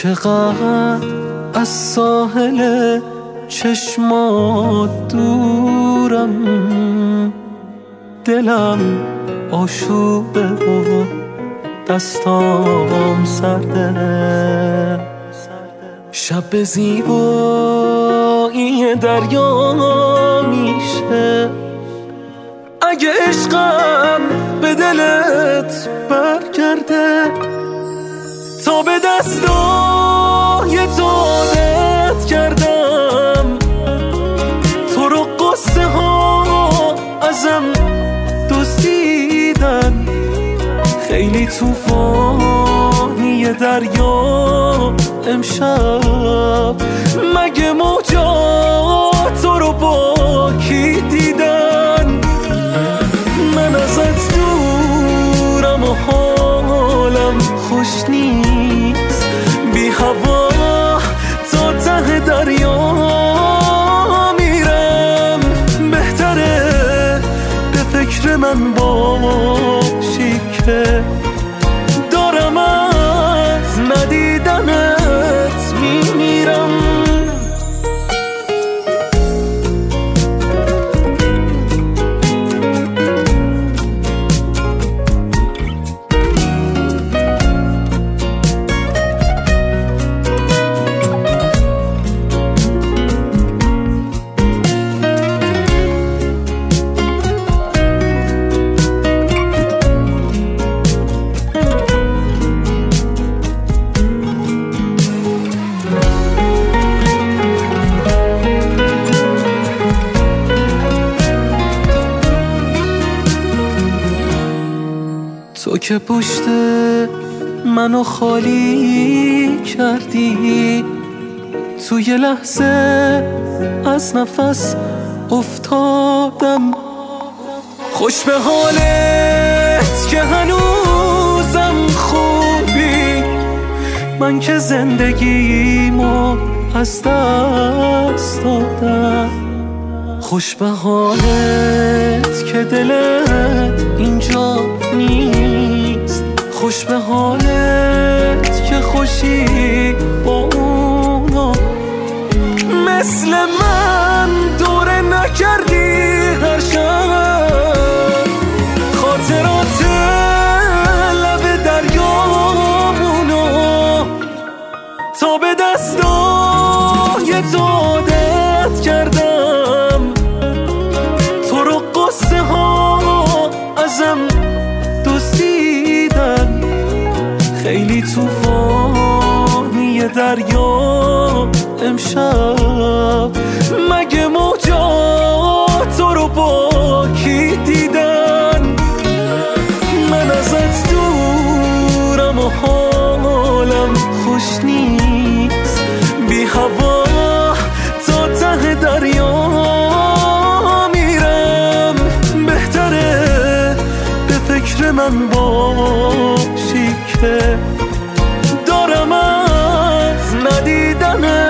چقدر از ساحل چشمات دورم، دلم آشوبه و دستام سرده. شب زیبایی دریا میشه اگه عشقم به دلت برگرده. تا به دستای تو عادت کردم، تو رو قصه ها ازم دزدیدن. خیلی طوفانی دریا امشب، مگه موجات تو رو با کی دیدن؟ من ازت دورم و حالم خوش نیست، بی هوا تا ته دریا میرم. بهتره به فکر من باشی که دارم از ندیدنت میمیرم. تو که پشت منو خالی کردی، تو یه لحظه از نفس افتادم. خوش به حالت که هنوزم خوبی، من که زندگیمو از دست دادم. خوش به حالت که دلت اینجا نیست، خوش به حالت که خوشی با اونا. مثل من دوره نکردی هر شب، خاطرات لب دریامونو. تا به دستای تو عادت کردم، تو رو قصه ها ازم دزدیدن. خیلی طوفانی دریا امشب، مگه موجات تو رو با کی دیدن؟ من ازت دورم و حالم خوش نیست، بی هوا تا ته دریا میرم. بهتره به فکر من باشی که دارم از ندیدنت